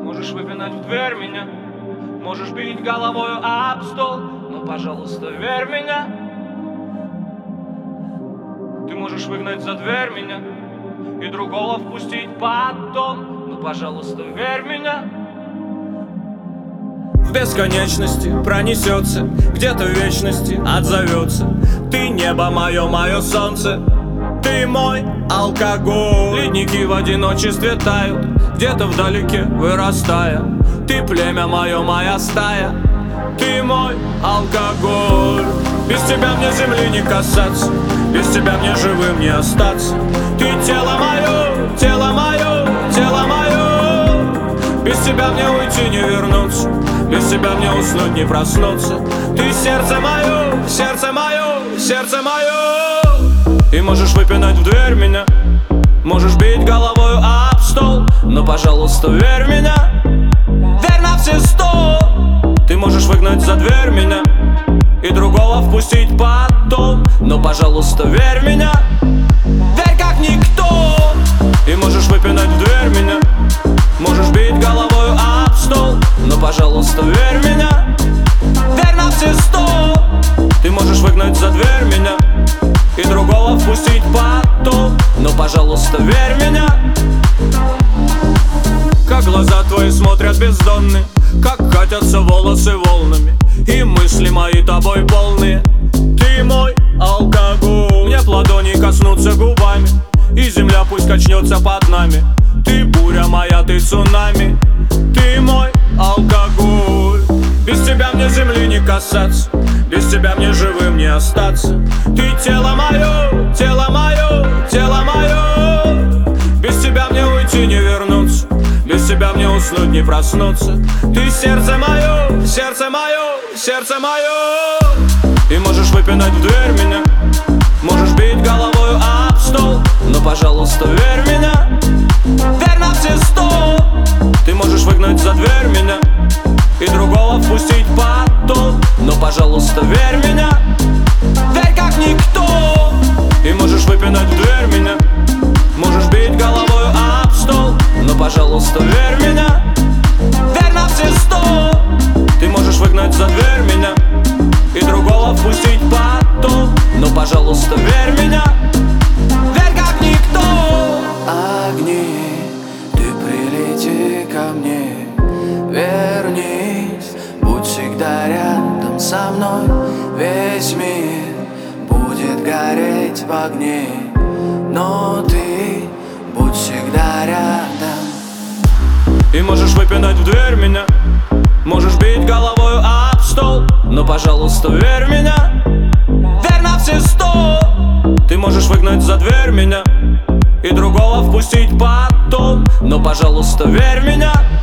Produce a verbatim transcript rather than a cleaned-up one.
Можешь выпинать в дверь меня, можешь бить головою об стол, но, пожалуйста, верь меня. Ты можешь выгнать за дверь меня и другого впустить потом, но, пожалуйста, верь меня. В бесконечности пронесется, где-то в вечности отзовется. Ты небо мое, мое солнце, ты мой алкоголь. Ледники в одиночестве тают, где-то вдалеке вырастая. Ты племя мое, моя стая, ты мой алкоголь. Без тебя мне земли не касаться, без тебя мне живым не остаться. Ты тело мое, тело мое, тело мое. Без тебя мне уйти не вернуться, без тебя мне уснуть не проснуться. Ты сердце мое, сердце мое, сердце мое. И можешь выпинать в дверь меня, можешь бить головою об стол, но, пожалуйста, верь меня. Верь на все сто. Ты можешь выгнать за дверь меня и другого впустить потом, но, пожалуйста, верь меня. Верь как никто. И можешь выпинать в дверь меня, можешь бить головою об стол, но, пожалуйста, верь меня. Верь на все сто. Ты можешь выгнать за дверь меня и другого впустить потом, но, пожалуйста, верь меня. Как глаза твои смотрят бездонные, как катятся волосы волнами, и мысли мои тобой полные. Ты мой алкоголь. Мне б ладони коснуться губами, и земля пусть качнется под нами. Ты буря моя, ты цунами, ты мой алкоголь. Без тебя мне земли не касаться, без тебя мне живым не остаться. Ты тело мое, тело мое, тело мое. Без тебя мне уйти не вернуться, без тебя мне уснуть не проснуться. Ты сердце мое, сердце мое, сердце мое. И можешь выпинать в дверь меня, можешь бить головою об стол, но, пожалуйста, верь меня. Верь на все сто. Ты можешь выгнать за дверь меня и другого впустить потом, но, пожалуйста, верь меня. Верь как никто. И можешь выпинать в дверь меня, можешь бить головою об стол, но, пожалуйста, верь меня. Верь на все сто. Ты можешь выгнать за дверь меня и другого впустить потом, но, пожалуйста, верь меня. Верь как никто. Огни, ты прилети ко мне, вернись, будь всегда рядом со мной. Весь мир будет гореть в огне, но ты будь всегда рядом. И можешь выпинать в дверь меня, можешь бить головою об стол, но, пожалуйста, верь меня. Верь на все сто. Ты можешь выгнать за дверь меня и другого впустить потом, но, пожалуйста, верь меня.